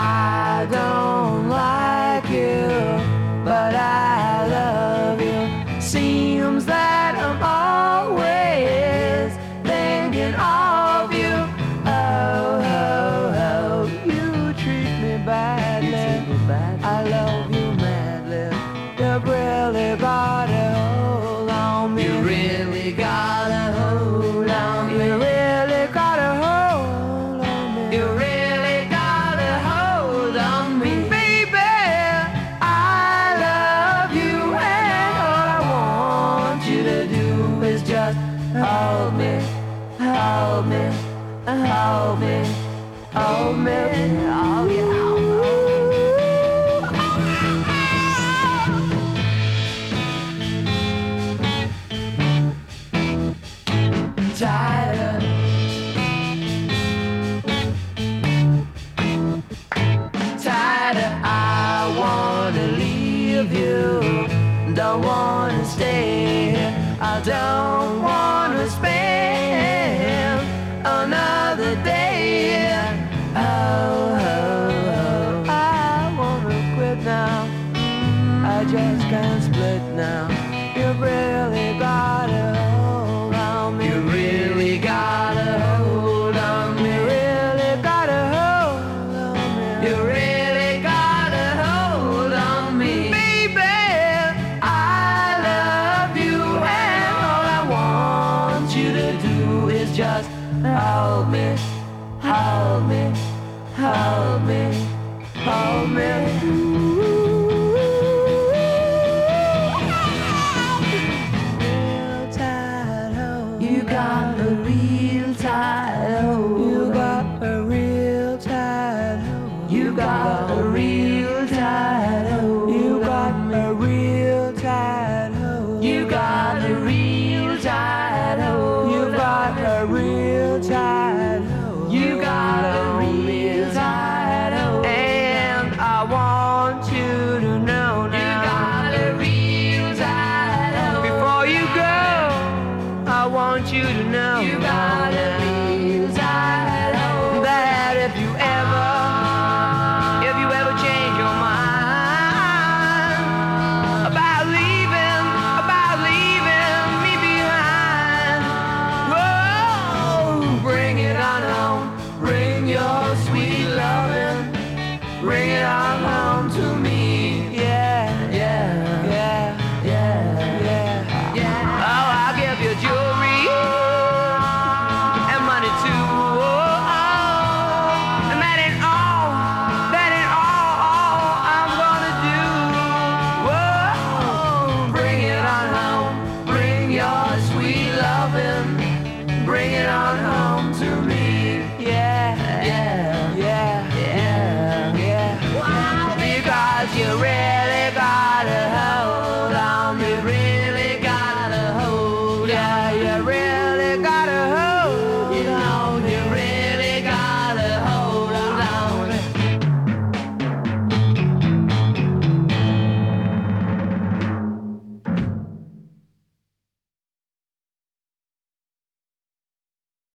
I don't like you, but I love you. Seems that I'm always thinking of you. Oh, oh, oh, you treat me badly. I love you madly. You've really got a hold on me. You really got a hold on me. You really got a hold on me. You really got a hold on me. Baby, I love you, and all I want you to do is just hold me, hold me, hold me, hold me. Oh yeah. Tired, I wanna leave you, don't wanna stay here. I don't wanna spend another day here. Oh, oh, oh, I wanna quit now. I just can't split now. You really got a hold on me. you really got a hold on me. You really got a hold on me. You really got a hold on me. Baby, I love you, and all I want you to do is just hold me, hold me, hold me, hold me. Real tight hold. You got a real tight hold. You got a real tight hold. You got a real tight hold. You got a real tight hold. You got a real tight hold. You got a real tight hold. You got a real tight hold. And I want you to know You now. got a real tight hold. Before you go, I want you to know. You got a real tight hold. That if you ever change your mind about leaving me behind, whoa, bring it on home, bring your sweet loving, bring it on home to me. Yeah, Yeah, yeah, yeah, yeah, yeah. Oh, I'll give you jewelry and money too. Oh, and that ain't all I'm gonna do. Whoa, bring it on home, bring your sweet loving, bring it on home.